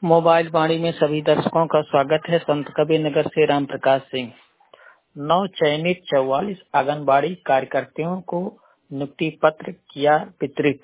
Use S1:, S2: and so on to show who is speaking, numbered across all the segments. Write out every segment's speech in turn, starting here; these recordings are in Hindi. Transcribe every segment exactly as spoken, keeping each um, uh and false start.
S1: मोबाइल वाणी में सभी दर्शकों का स्वागत है। संत कबीर नगर से राम प्रकाश सिंह। नौ चयनित चौवालीस आंगनबाड़ी कार्यकर्ताओं को नियुक्ति पत्र किया वितरित।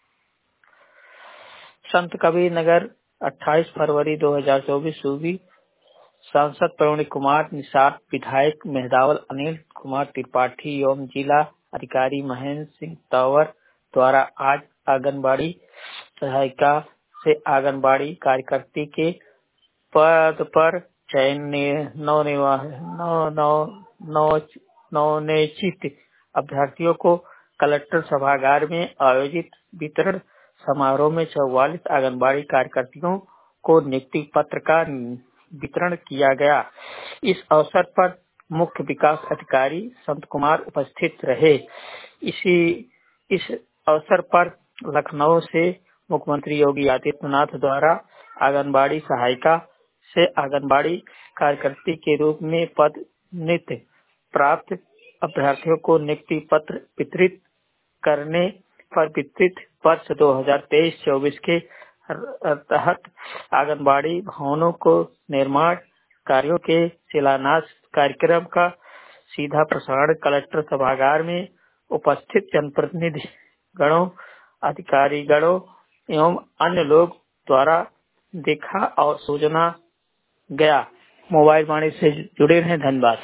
S1: संत कबीर नगर अट्ठाईस फरवरी दो हज़ार चौबीस सूबी सांसद प्रवीण कुमार निषाद, विधायक मेहदावल अनिल कुमार त्रिपाठी एवं जिला अधिकारी महेंद्र सिंह तंवर द्वारा आज आंगनबाड़ी सहायिका से आंगनबाड़ी कार्यकर्ती के पद पर चयन नौ नौ नौ नवनिर्वाचित अभ्यर्थियों को कलेक्टर सभागार में आयोजित वितरण समारोह में चौवालीस आंगनबाड़ी कार्यकर्तियों को नियुक्ति पत्र का वितरण किया गया। इस अवसर पर मुख्य विकास अधिकारी संत कुमार उपस्थित रहे। इसी इस अवसर पर लखनऊ से मुख्यमंत्री योगी आदित्यनाथ द्वारा आंगनबाड़ी सहायिका से आंगनबाड़ी कार्यकर्ती के रूप में पदोन्नति प्राप्त अभ्यर्थियों को नियुक्ति पत्र वितरित करने पर वित्तीय वर्ष दो हज़ार तेईस चौबीस के तहत आंगनबाड़ी भवनों को निर्माण कार्यों के शिलान्यास कार्यक्रम का सीधा प्रसारण कलेक्टर सभागार में उपस्थित जनप्रतिनिधि गणों, अधिकारी गणों एवं अन्य लोग द्वारा देखा और सूचना गया। मोबाइल वाणी से जुड़े रहें। धन्यवाद।